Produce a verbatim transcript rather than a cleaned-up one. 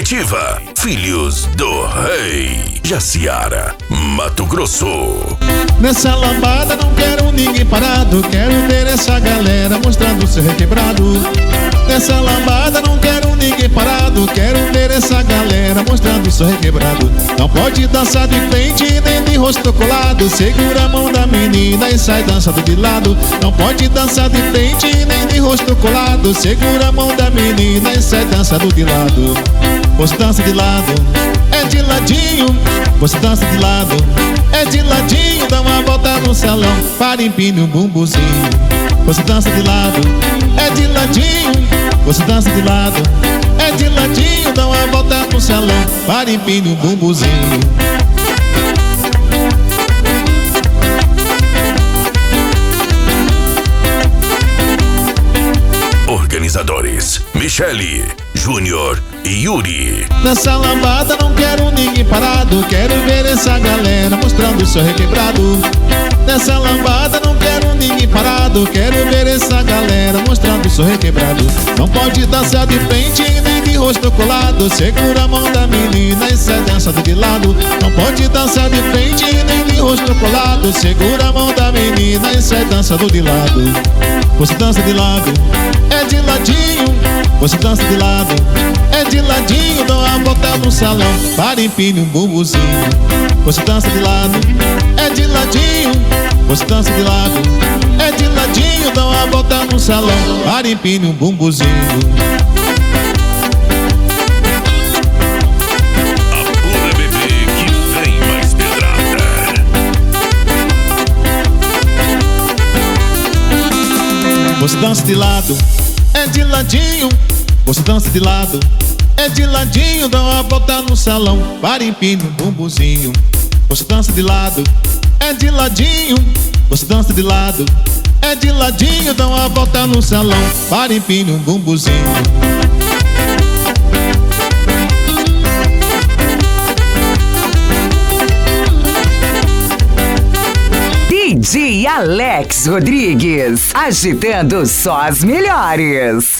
Ativa, Filhos do Rei, Jaciara, Mato Grosso. Nessa lambada não quero ninguém parado, quero ver essa galera mostrando seu requebrado. Nessa lambada não quero ninguém parado, quero ver essa galera mostrando seu requebrado. Não pode dançar de frente nem de rosto colado, segura a mão da menina e sai dançando de lado. Não pode dançar de frente nem de rosto colado, segura a mão da menina e sai dançando de lado. Você dança de lado, é de ladinho. Você dança de lado, é de ladinho. Dá uma volta no salão, para empine um bumbuzinho. Você dança de lado, é de ladinho. Você dança de lado, é de ladinho. Dá uma volta no salão, para empine um bumbuzinho. Organizadores: Michele, Júnior e Yuri. Nessa lambada não quero ninguém parado, quero ver essa galera mostrando seu requebrado. Nessa lambada não quero ninguém parado, quero ver essa galera mostrando seu requebrado. Não pode dançar de frente nem de rosto colado, segura a mão da menina e sai dançando de lado. Não pode dançar de frente nem de rosto colado, segura a mão da menina e sai dançando de lado. Você dança de lado, é de ladinho. Você dança de lado, é de ladinho. Dá uma volta no salão, para empine um bumbuzinho. Você dança de lado, é de ladinho. Você dança de lado, é de ladinho. Dá uma volta no salão, para empine um bumbuzinho. Apura, bebê, que vem mais pedrada. Você dança de lado, é de ladinho. Você dança de lado, é de ladinho. Dá uma volta no salão, para empine um bumbuzinho. Você dança de lado, é de ladinho. Você dança de lado, é de ladinho. Dá uma volta no salão, para empine um bumbuzinho. D J Alex Rodrigues, agitando só as melhores.